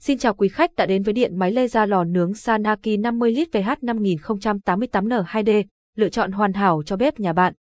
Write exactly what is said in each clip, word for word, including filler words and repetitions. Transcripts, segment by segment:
Xin chào quý khách đã đến với điện máy laser lò nướng Sanaki năm mươi lít vê hát năm nghìn không trăm tám mươi tám N hai D, lựa chọn hoàn hảo cho bếp nhà bạn.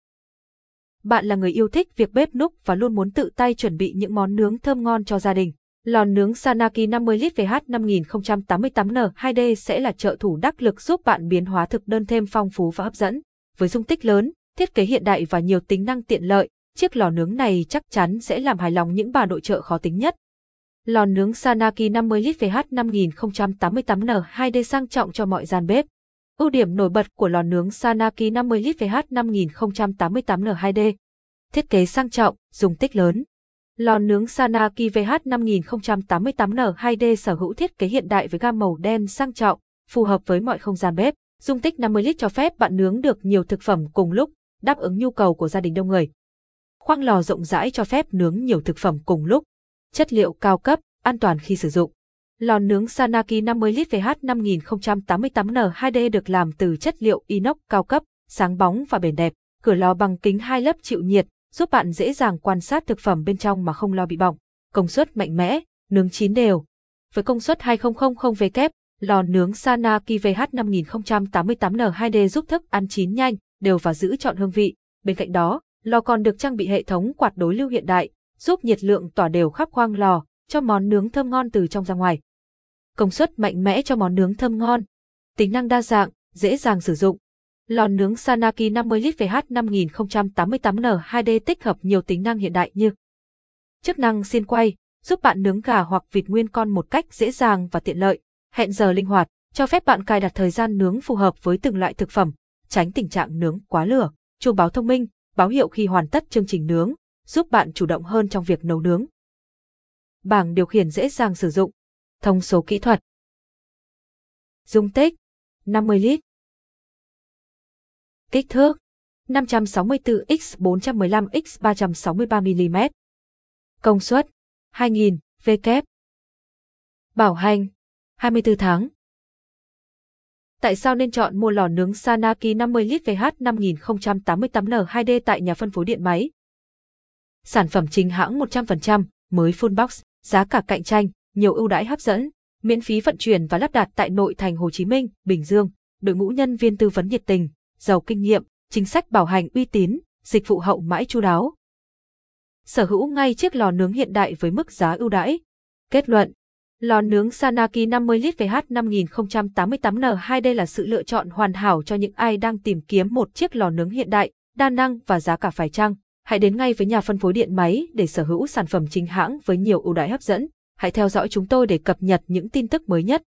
Bạn là người yêu thích việc bếp núc và luôn muốn tự tay chuẩn bị những món nướng thơm ngon cho gia đình. Lò nướng Sanaki năm mươi lít vê hát năm nghìn không trăm tám mươi tám N hai D sẽ là trợ thủ đắc lực giúp bạn biến hóa thực đơn thêm phong phú và hấp dẫn. Với dung tích lớn, thiết kế hiện đại và nhiều tính năng tiện lợi, chiếc lò nướng này chắc chắn sẽ làm hài lòng những bà nội trợ khó tính nhất. Lò nướng Sanaki năm mươi lít vê hát năm nghìn không trăm tám mươi tám N hai D sang trọng cho mọi gian bếp. Ưu điểm nổi bật của lò nướng Sanaki năm mươi lít vê hát năm nghìn không trăm tám mươi tám N hai D. Thiết kế sang trọng, dung tích lớn. Lò nướng Sanaki vê hát năm nghìn không trăm tám mươi tám N hai D sở hữu thiết kế hiện đại với gam màu đen sang trọng, phù hợp với mọi không gian bếp. Dung tích năm mươi lít cho phép bạn nướng được nhiều thực phẩm cùng lúc, đáp ứng nhu cầu của gia đình đông người. Khoang lò rộng rãi cho phép nướng nhiều thực phẩm cùng lúc. Chất liệu cao cấp, an toàn khi sử dụng. Lò nướng Sanaki năm mươi lít vê hát năm nghìn không trăm tám mươi tám N hai D được làm từ chất liệu inox cao cấp, sáng bóng và bền đẹp. Cửa lò bằng kính hai lớp chịu nhiệt, giúp bạn dễ dàng quan sát thực phẩm bên trong mà không lo bị bỏng. Công suất mạnh mẽ, nướng chín đều. Với công suất hai nghìn W, lò nướng Sanaki vê hát năm nghìn không trăm tám mươi tám N hai D giúp thức ăn chín nhanh, đều và giữ trọn hương vị. Bên cạnh đó, lò còn được trang bị hệ thống quạt đối lưu hiện đại, giúp nhiệt lượng tỏa đều khắp khoang lò, cho món nướng thơm ngon từ trong ra ngoài. Công suất mạnh mẽ cho món nướng thơm ngon. Tính năng đa dạng, dễ dàng sử dụng. Lò nướng Sanaki năm mươi lít vê hát năm nghìn không trăm tám mươi tám N hai D tích hợp nhiều tính năng hiện đại như chức năng xiên quay, giúp bạn nướng gà hoặc vịt nguyên con một cách dễ dàng và tiện lợi. Hẹn giờ linh hoạt, cho phép bạn cài đặt thời gian nướng phù hợp với từng loại thực phẩm, tránh tình trạng nướng quá lửa. Chuông báo thông minh, báo hiệu khi hoàn tất chương trình nướng, giúp bạn chủ động hơn trong việc nấu nướng. Bảng điều khiển dễ dàng sử dụng. Thông số kỹ thuật. Dung tích năm mươi lít. Kích thước năm trăm sáu mươi tư nhân bốn trăm mười lăm nhân ba trăm sáu mươi ba mi li mét. Công suất hai nghìn W. Bảo hành hai mươi tư tháng. Tại sao nên chọn mua lò nướng Sanaki năm mươi lít vê hát năm nghìn không trăm tám mươi tám N hai D tại nhà phân phối điện máy? Sản phẩm chính hãng một trăm phần trăm, mới full box, giá cả cạnh tranh, nhiều ưu đãi hấp dẫn, miễn phí vận chuyển và lắp đặt tại nội thành Hồ Chí Minh, Bình Dương, đội ngũ nhân viên tư vấn nhiệt tình, giàu kinh nghiệm, chính sách bảo hành uy tín, dịch vụ hậu mãi chu đáo. Sở hữu ngay chiếc lò nướng hiện đại với mức giá ưu đãi. Kết luận, lò nướng Sanaki năm mươi lít vê hát năm nghìn không trăm tám mươi tám N hai D là sự lựa chọn hoàn hảo cho những ai đang tìm kiếm một chiếc lò nướng hiện đại, đa năng và giá cả phải chăng. Hãy đến ngay với nhà phân phối điện máy để sở hữu sản phẩm chính hãng với nhiều ưu đãi hấp dẫn. Hãy theo dõi chúng tôi để cập nhật những tin tức mới nhất.